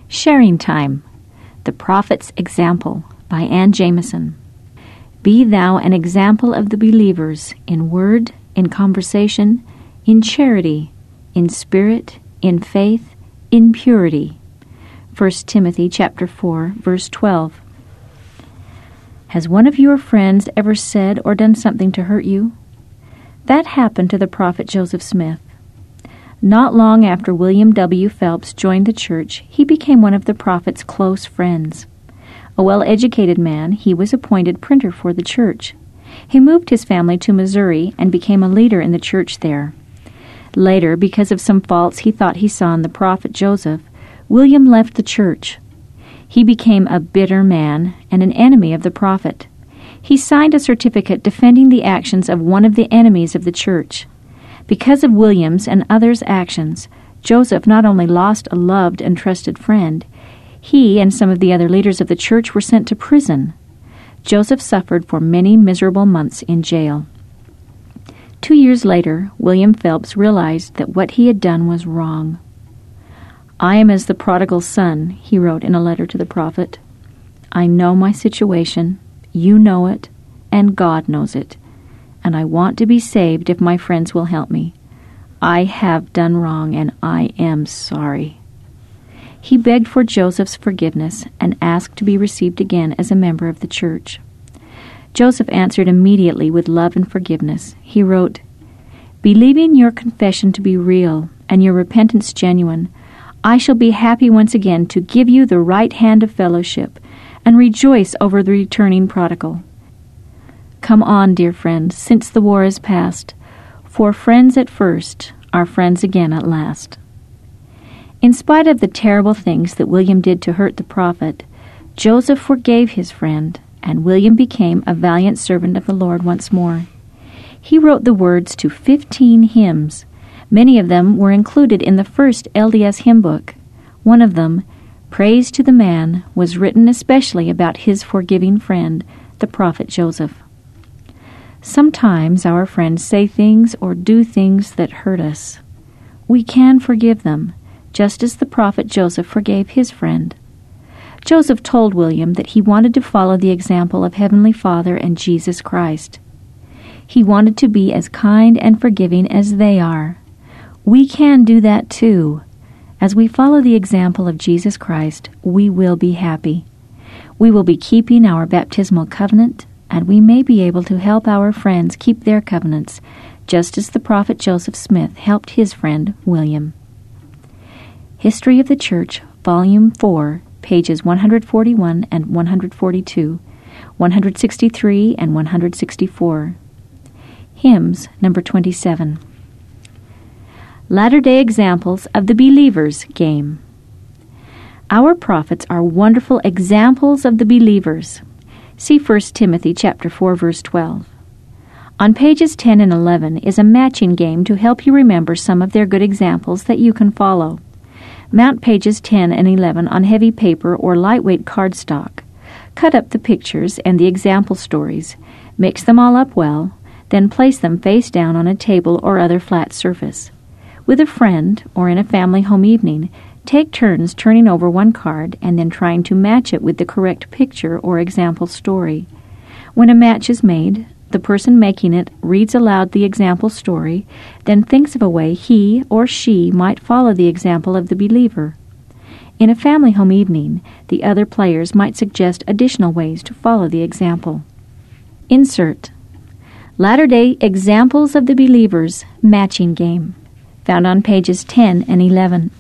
Sharing Time, The Prophet's Example by Ann Jameson. Be thou an example of the believers in word, in conversation, in charity, in spirit, in faith, in purity. 1 Timothy chapter 4, verse 12. Has one of your friends ever said or done something to hurt you? That happened to the prophet Joseph Smith. Not long after William W. Phelps joined the church, he became one of the prophet's close friends. A well-educated man, he was appointed printer for the church. He moved his family to Missouri and became a leader in the church there. Later, because of some faults he thought he saw in the prophet Joseph, William left the church. He became a bitter man and an enemy of the prophet. He signed a certificate defending the actions of one of the enemies of the church. Because of William's and others' actions, Joseph not only lost a loved and trusted friend, he and some of the other leaders of the church were sent to prison. Joseph suffered for many miserable months in jail. 2 years later, William Phelps realized that what he had done was wrong. "I am as the prodigal son," he wrote in a letter to the prophet. "I know my situation, you know it, and God knows it. And I want to be saved if my friends will help me. I have done wrong, and I am sorry." He begged for Joseph's forgiveness and asked to be received again as a member of the church. Joseph answered immediately with love and forgiveness. He wrote, "Believing your confession to be real and your repentance genuine, I shall be happy once again to give you the right hand of fellowship and rejoice over the returning prodigal. Come on, dear friends, since the war is past, for friends at first are friends again at last." In spite of the terrible things that William did to hurt the prophet, Joseph forgave his friend, and William became a valiant servant of the Lord once more. He wrote the words to 15 hymns. Many of them were included in the first LDS hymn book. One of them, "Praise to the Man," was written especially about his forgiving friend, the prophet Joseph. Sometimes our friends say things or do things that hurt us. We can forgive them, just as the prophet Joseph forgave his friend. Joseph told William that he wanted to follow the example of Heavenly Father and Jesus Christ. He wanted to be as kind and forgiving as they are. We can do that too. As we follow the example of Jesus Christ, we will be happy. We will be keeping our baptismal covenant, and we may be able to help our friends keep their covenants, just as the prophet Joseph Smith helped his friend William. History of the Church, Volume 4, pages 141 and 142, 163 and 164. Hymns, number 27. Latter-day Examples of the Believer's Game. Our prophets are wonderful examples of the believers. See 1 Timothy chapter 4, verse 12. On pages 10 and 11 is a matching game to help you remember some of their good examples that you can follow. Mount pages 10 and 11 on heavy paper or lightweight cardstock. Cut up the pictures and the example stories. Mix them all up well, then place them face down on a table or other flat surface. With a friend or in a family home evening, take turns turning over one card and then trying to match it with the correct picture or example story. When a match is made, the person making it reads aloud the example story, then thinks of a way he or she might follow the example of the believer. In a family home evening, the other players might suggest additional ways to follow the example. Insert. Latter-day Examples of the Believer's Matching Game, found on pages 10 and 11.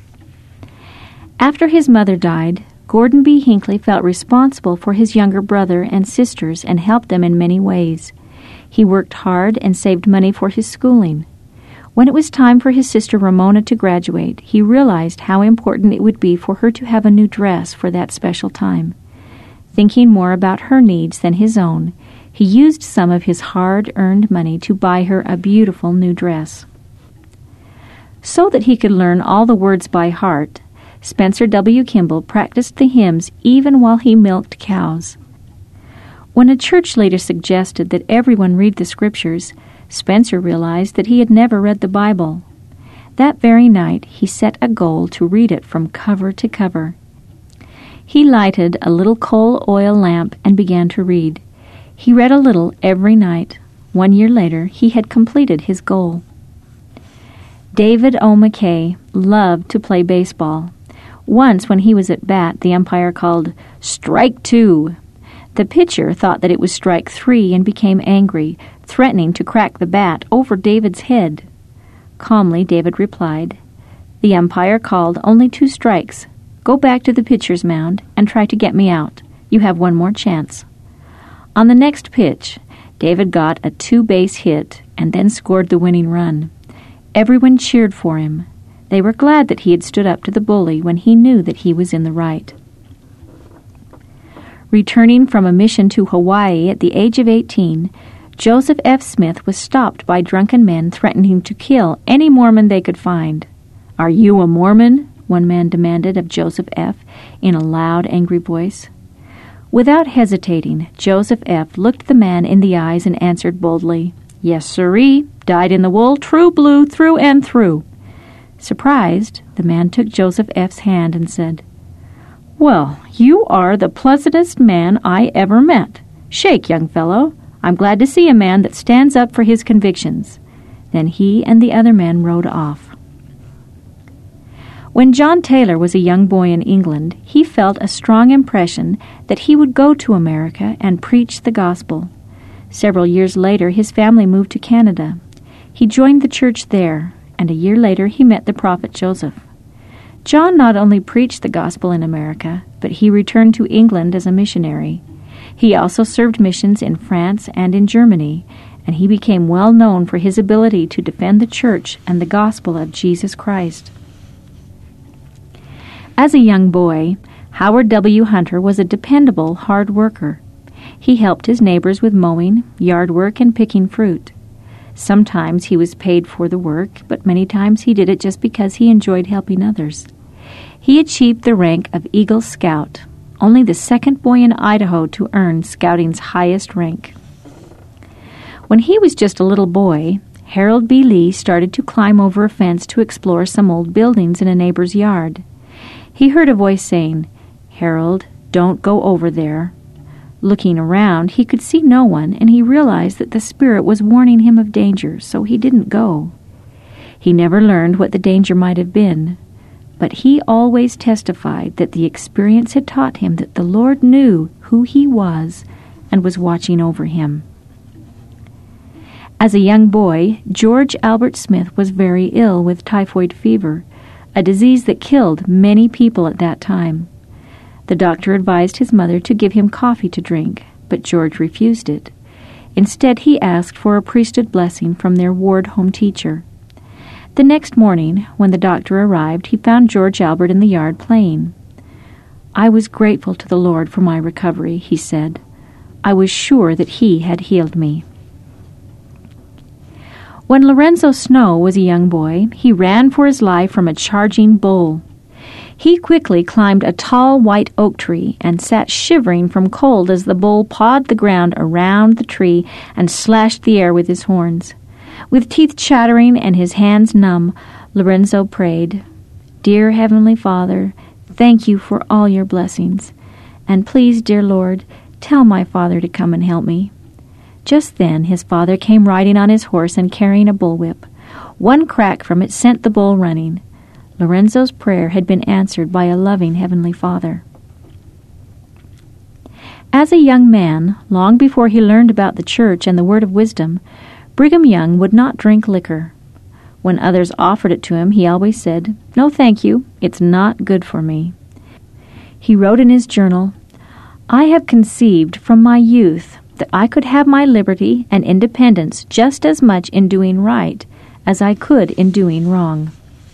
After his mother died, Gordon B. Hinckley felt responsible for his younger brother and sisters and helped them in many ways. He worked hard and saved money for his schooling. When it was time for his sister Ramona to graduate, he realized how important it would be for her to have a new dress for that special time. Thinking more about her needs than his own, he used some of his hard-earned money to buy her a beautiful new dress. So that he could learn all the words by heart, Spencer W. Kimball practiced the hymns even while he milked cows. When a church leader suggested that everyone read the Scriptures, Spencer realized that he had never read the Bible. That very night, he set a goal to read it from cover to cover. He lighted a little coal oil lamp and began to read. He read a little every night. 1 year later, he had completed his goal. David O. McKay loved to play baseball. Once, when he was at bat, the umpire called, "Strike 2." The pitcher thought that it was strike 3 and became angry, threatening to crack the bat over David's head. Calmly, David replied, "The umpire called only 2 strikes. Go back to the pitcher's mound and try to get me out. You have 1 more chance." On the next pitch, David got a 2-base hit and then scored the winning run. Everyone cheered for him. They were glad that he had stood up to the bully when he knew that he was in the right. Returning from a mission to Hawaii at the age of 18, Joseph F. Smith was stopped by drunken men threatening to kill any Mormon they could find. "Are you a Mormon?" one man demanded of Joseph F. in a loud, angry voice. Without hesitating, Joseph F. looked the man in the eyes and answered boldly, "Yes, sirree, dyed in the wool, true blue, through and through." Surprised, the man took Joseph F.'s hand and said, "Well, you are the pleasantest man I ever met. Shake, young fellow. I'm glad to see a man that stands up for his convictions." Then he and the other men rode off. When John Taylor was a young boy in England, he felt a strong impression that he would go to America and preach the gospel. Several years later, his family moved to Canada. He joined the church there, and a year later he met the prophet Joseph. John not only preached the gospel in America, but he returned to England as a missionary. He also served missions in France and in Germany, and he became well known for his ability to defend the church and the gospel of Jesus Christ. As a young boy, Howard W. Hunter was a dependable, hard worker. He helped his neighbors with mowing, yard work, and picking fruit. Sometimes he was paid for the work, but many times he did it just because he enjoyed helping others. He achieved the rank of Eagle Scout, only the second boy in Idaho to earn Scouting's highest rank. When he was just a little boy, Harold B. Lee started to climb over a fence to explore some old buildings in a neighbor's yard. He heard a voice saying, "Harold, don't go over there." Looking around, he could see no one, and he realized that the spirit was warning him of danger, so he didn't go. He never learned what the danger might have been, but he always testified that the experience had taught him that the Lord knew who he was and was watching over him. As a young boy, George Albert Smith was very ill with typhoid fever, a disease that killed many people at that time. The doctor advised his mother to give him coffee to drink, but George refused it. Instead, he asked for a priesthood blessing from their ward home teacher. The next morning, when the doctor arrived, he found George Albert in the yard playing. "I was grateful to the Lord for my recovery," he said. "I was sure that He had healed me." When Lorenzo Snow was a young boy, he ran for his life from a charging bull. He quickly climbed a tall white oak tree and sat shivering from cold as the bull pawed the ground around the tree and slashed the air with his horns. With teeth chattering and his hands numb, Lorenzo prayed, "Dear Heavenly Father, thank you for all your blessings. And please, dear Lord, tell my father to come and help me." Just then his father came riding on his horse and carrying a bullwhip. One crack from it sent the bull running. Lorenzo's prayer had been answered by a loving Heavenly Father. As a young man, long before he learned about the church and the word of wisdom, Brigham Young would not drink liquor. When others offered it to him, he always said, "No, thank you, it's not good for me." He wrote in his journal, "I have conceived from my youth that I could have my liberty and independence just as much in doing right as I could in doing wrong."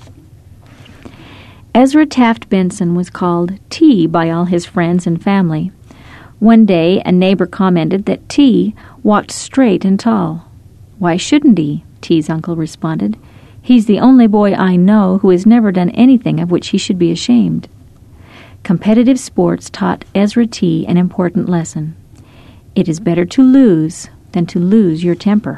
Ezra Taft Benson was called T by all his friends and family. One day a neighbor commented that T walked straight and tall. "Why shouldn't he?" T's uncle responded. "He's the only boy I know who has never done anything of which he should be ashamed." Competitive sports taught Ezra T an important lesson. It is better to lose than to lose your temper.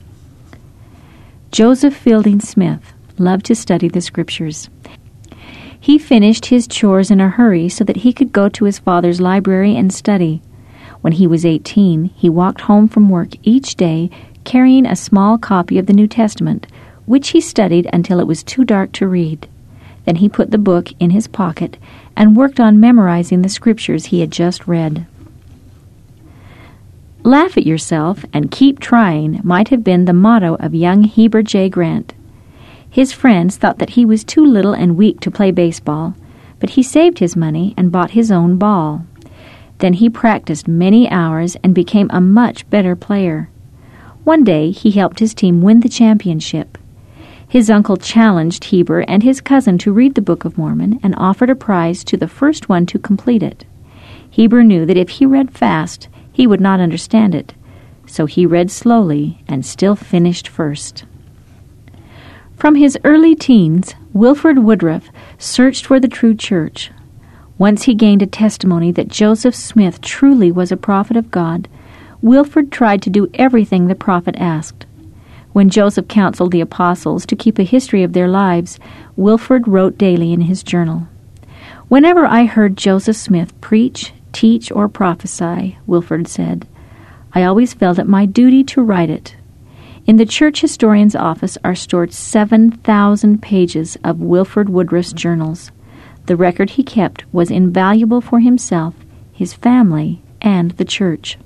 Joseph Fielding Smith loved to study the Scriptures. He finished his chores in a hurry so that he could go to his father's library and study. When he was 18, he walked home from work each day carrying a small copy of the New Testament, which he studied until it was too dark to read. Then he put the book in his pocket and worked on memorizing the scriptures he had just read. Laugh at yourself and keep trying might have been the motto of young Heber J. Grant. His friends thought that he was too little and weak to play baseball, but he saved his money and bought his own ball. Then he practiced many hours and became a much better player. One day he helped his team win the championship. His uncle challenged Heber and his cousin to read the Book of Mormon and offered a prize to the first one to complete it. Heber knew that if he read fast, he would not understand it, so he read slowly and still finished first. From his early teens, Wilford Woodruff searched for the true church. Once he gained a testimony that Joseph Smith truly was a prophet of God, Wilford tried to do everything the prophet asked. When Joseph counseled the apostles to keep a history of their lives, Wilford wrote daily in his journal, "Whenever I heard Joseph Smith preach, teach, or prophesy," Wilford said, "I always felt it my duty to write it." In the church historian's office are stored 7,000 pages of Wilford Woodruff's journals. The record he kept was invaluable for himself, his family, and the church.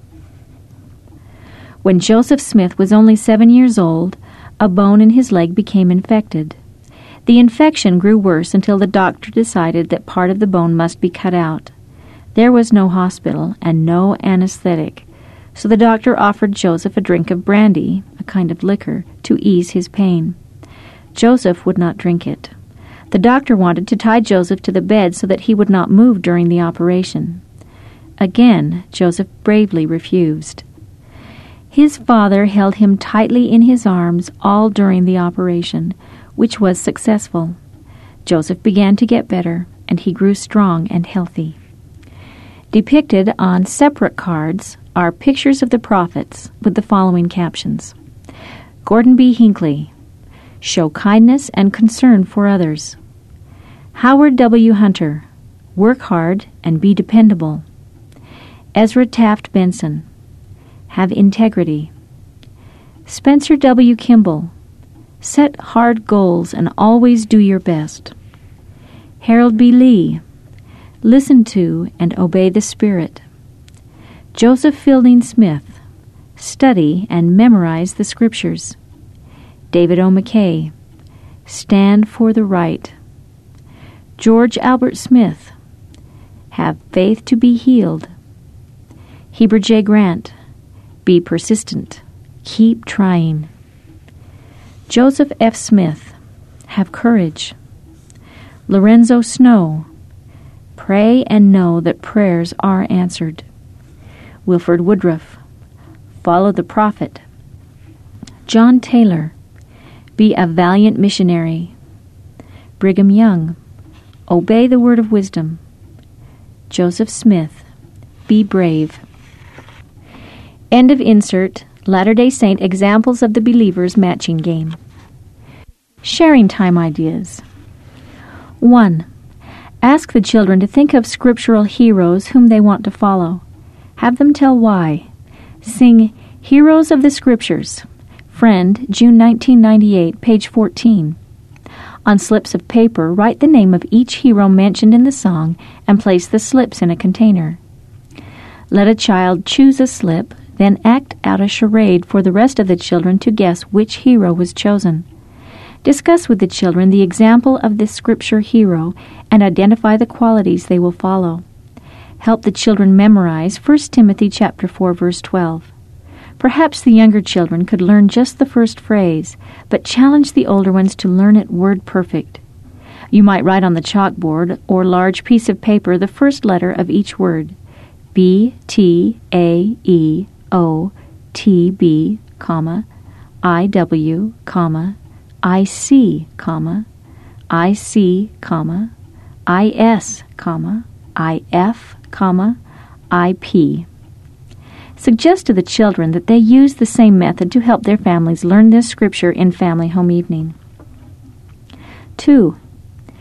When Joseph Smith was only 7 years old, a bone in his leg became infected. The infection grew worse until the doctor decided that part of the bone must be cut out. There was no hospital and no anesthetic, so the doctor offered Joseph a drink of brandy, a kind of liquor, to ease his pain. Joseph would not drink it. The doctor wanted to tie Joseph to the bed so that he would not move during the operation. Again, Joseph bravely refused. His father held him tightly in his arms all during the operation, which was successful. Joseph began to get better, and he grew strong and healthy. Depicted on separate cards are pictures of the prophets with the following captions. Gordon B. Hinckley, show kindness and concern for others. Howard W. Hunter, work hard and be dependable. Ezra Taft Benson, have integrity. Spencer W. Kimball, set hard goals and always do your best. Harold B. Lee, listen to and obey the Spirit. Joseph Fielding Smith, study and memorize the Scriptures. David O. McKay, stand for the right. George Albert Smith, have faith to be healed. Heber J. Grant, be persistent, keep trying. Joseph F. Smith, have courage. Lorenzo Snow, pray and know that prayers are answered. Wilford Woodruff, follow the prophet. John Taylor, be a valiant missionary. Brigham Young, obey the word of wisdom. Joseph Smith, be brave. End of insert. Latter-day Saint examples of the Believer's matching game. Sharing time ideas. 1. Ask the children to think of scriptural heroes whom they want to follow. Have them tell why. Sing Heroes of the Scriptures. Friend, June 1998, page 14. On slips of paper, write the name of each hero mentioned in the song and place the slips in a container. Let a child choose a slip, then act out a charade for the rest of the children to guess which hero was chosen. Discuss with the children the example of this scripture hero and identify the qualities they will follow. Help the children memorize 1 Timothy chapter 4, verse 12. Perhaps the younger children could learn just the first phrase, but challenge the older ones to learn it word perfect. You might write on the chalkboard or large piece of paper the first letter of each word. B, T, A, E, O, T, B, comma, I, W, comma, I, C, comma, I, C, comma, I, S, comma, I, F, comma, I, P. Suggest to the children that they use the same method to help their families learn this scripture in family home evening. 2.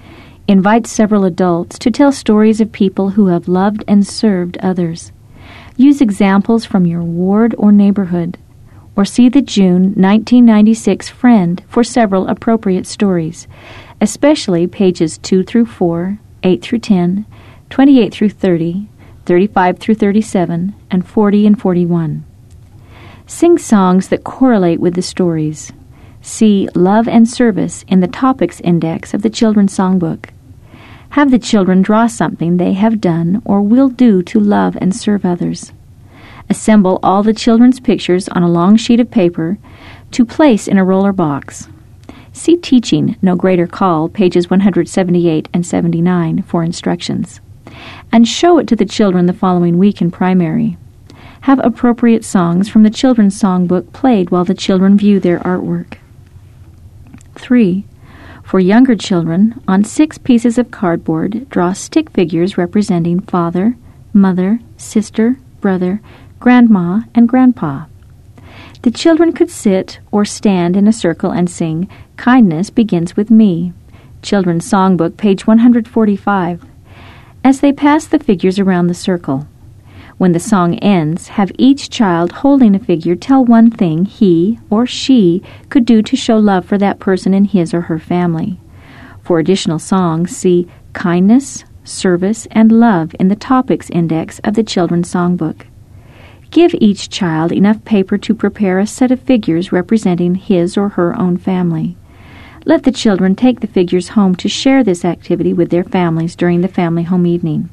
Invite several adults to tell stories of people who have loved and served others. Use examples from your ward or neighborhood, or see the June 1996 Friend for several appropriate stories, especially pages 2 through 4, 8 through 10, 28 through 30, 35 through 37, and 40 and 41. Sing songs that correlate with the stories. See Love and Service in the Topics Index of the Children's Songbook. Have the children draw something they have done or will do to love and serve others. Assemble all the children's pictures on a long sheet of paper to place in a roller box. See Teaching No Greater Call, pages 178 and 79, for instructions. And show it to the children the following week in primary. Have appropriate songs from the Children's Songbook played while the children view their artwork. 3. For younger children, on 6 pieces of cardboard, draw stick figures representing father, mother, sister, brother, grandma, and grandpa. The children could sit or stand in a circle and sing Kindness Begins With Me, Children's Songbook, page 145, as they pass the figures around the circle. When the song ends, have each child holding a figure tell one thing he or she could do to show love for that person in his or her family. For additional songs, see Kindness, Service, and Love in the Topics Index of the Children's Songbook. Give each child enough paper to prepare a set of figures representing his or her own family. Let the children take the figures home to share this activity with their families during the family home evening.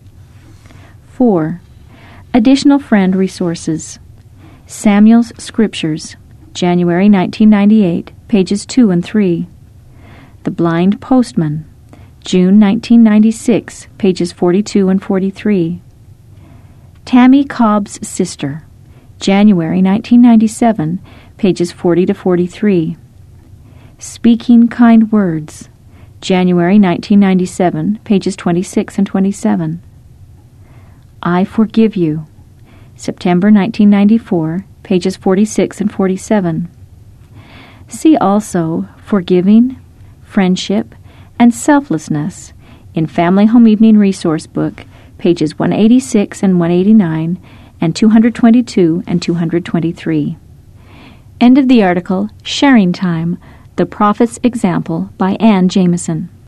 4. Additional Friend Resources. Samuel's Scriptures, January 1998, pages 2 and 3. The Blind Postman, June 1996, pages 42 and 43. Tammy Cobb's Sister, January 1997, pages 40 to 43. Speaking Kind Words, January 1997, pages 26 and 27. I Forgive You, September 1994, pages 46 and 47. See also Forgiving, Friendship, and Selflessness in Family Home Evening Resource Book, pages 186 and 189, and 222 and 223. End of the article, Sharing Time, The Prophet's Example, by Ann Jameson.